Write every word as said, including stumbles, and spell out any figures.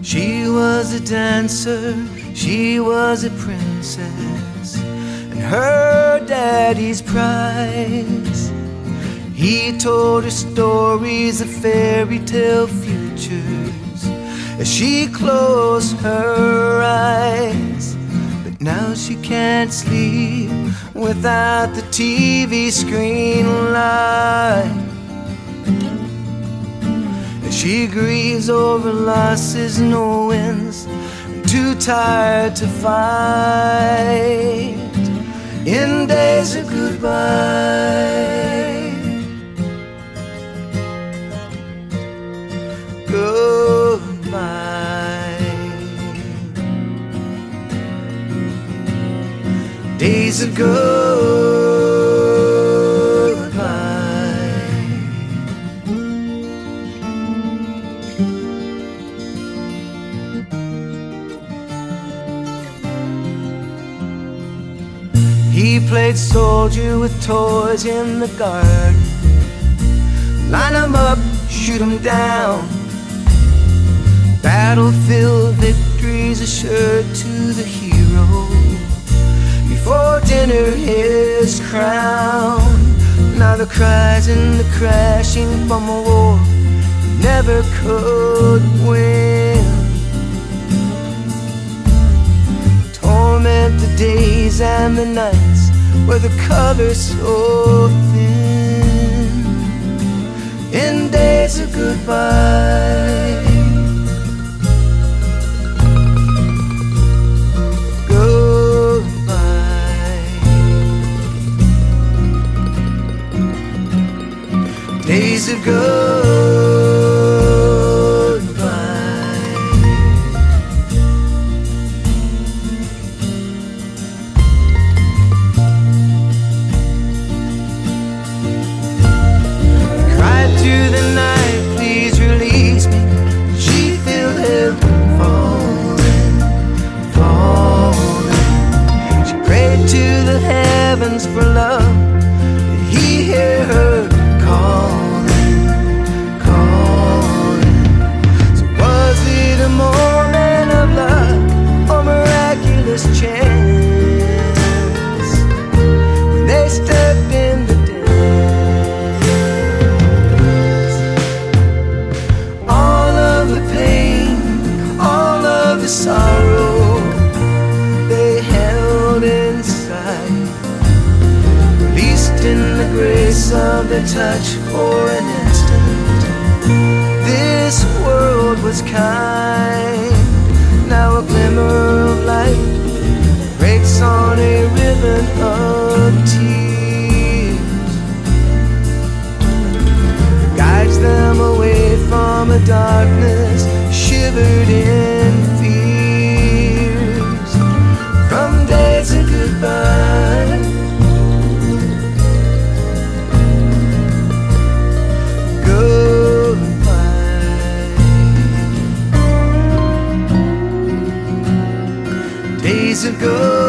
She was a dancer, she was a princess, and her daddy's prize. He told her stories of fairy tale futures as she closed her eyes. But now she can't sleep without the T V screen light. As she grieves over losses, no wins, too tired to fight. In days of goodbye, goodbye. Days of goodbye. He played soldier with toys in the garden. Line 'em up, shoot 'em down. Battlefield victories assured to the hero. Before dinner, his crown. Now the cries and the crashing from a war never could win. Torment the days and the nights where the color's so thin. In days of goodbye, days of goodbye. Cried through the night, please release me. She felt heaven falling, falling. She prayed to the heavens for love. Did he hear her calling, calling? So was it a moment of luck or miraculous chance when they stepped in the dance? All of the pain, all of the sorrow they held inside, released in the grace of their touch for an instant. This world was kind. Now a glimmer of light breaks on a ribbon of tears, guides them away from a darkness shivered in fears. From days of goodbye, days of goodbye.